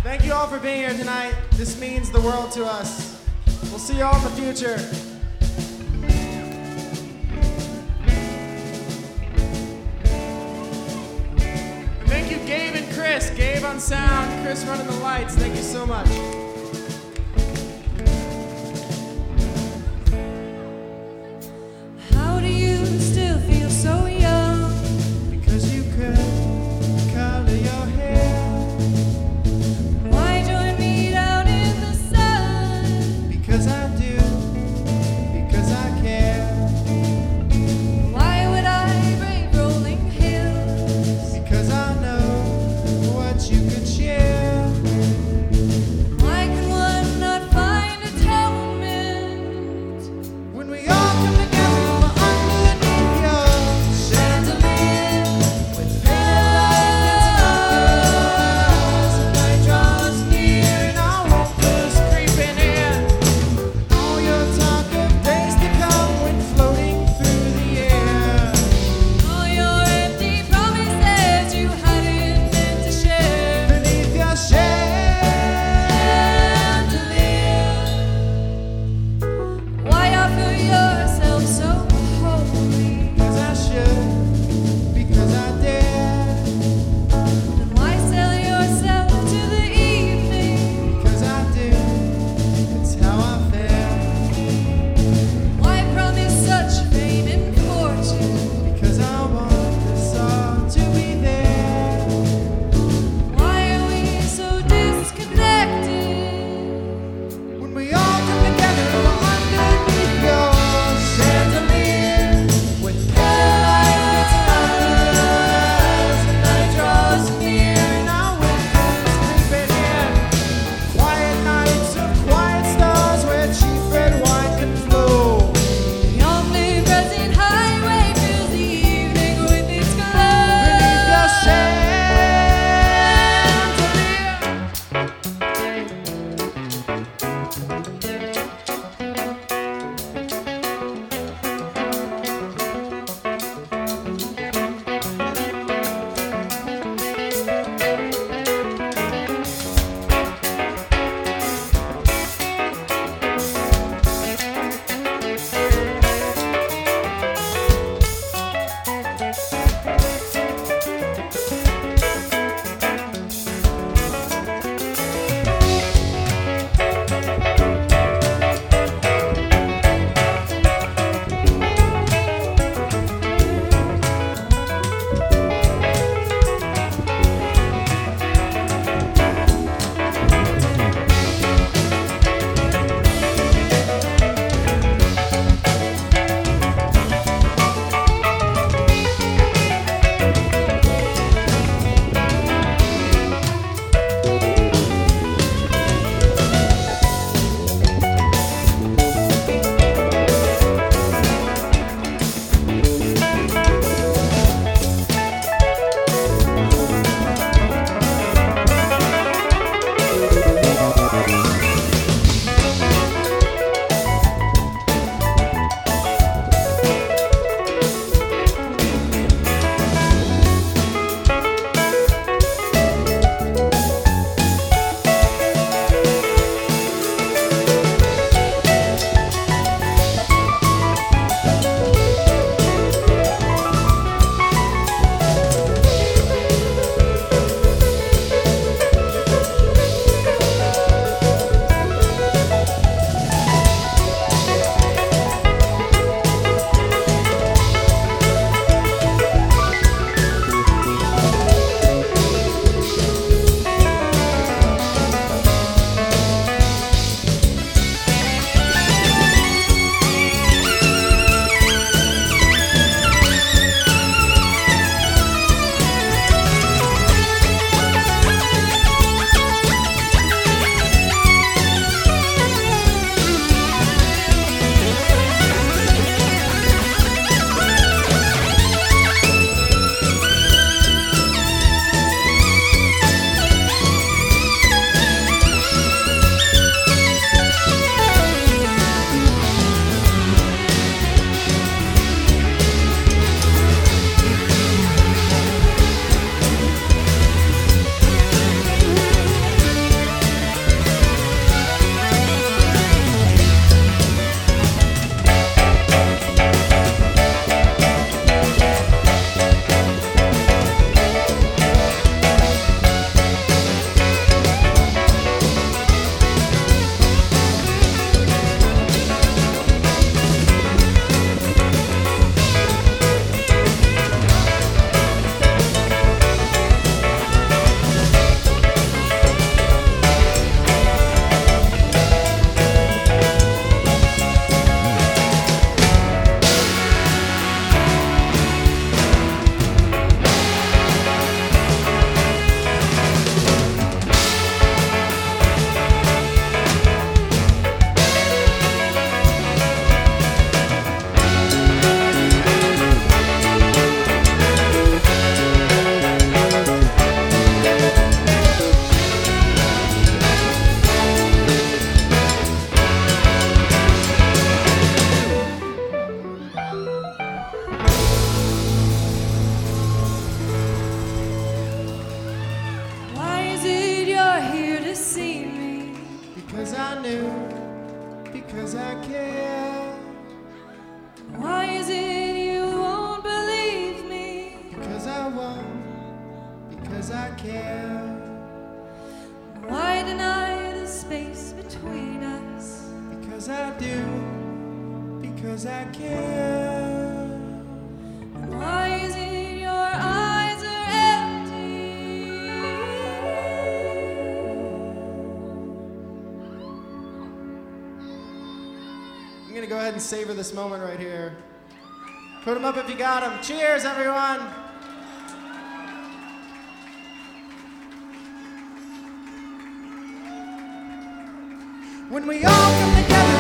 Thank you all for being here tonight. This means the world to us. We'll see you all in the future. Thank you, Gabe and Chris. Gabe on sound, Chris running the lights. Thank you so much. How do you still feel so young? Because you could color your hair. Why join me down in the sun? Because I do. Because I care. Why would I brave rolling hills? Because I know what you could share. Why can one not find atonement? When we all come together for underneath your chandelier, with pale lights and night draws near, and our walkers creeping in. All your talk of days to come went floating through the air. All your empty promises you hadn't meant to share. Beneath new because I care. Why is it you won't believe me? Because I won't, because I care. Why deny the space between us? Because I do, because I care. Why is it your eyes are empty? I'm gonna go ahead and savor this moment right here. Put them up if you got them. Cheers, everyone. When we all come together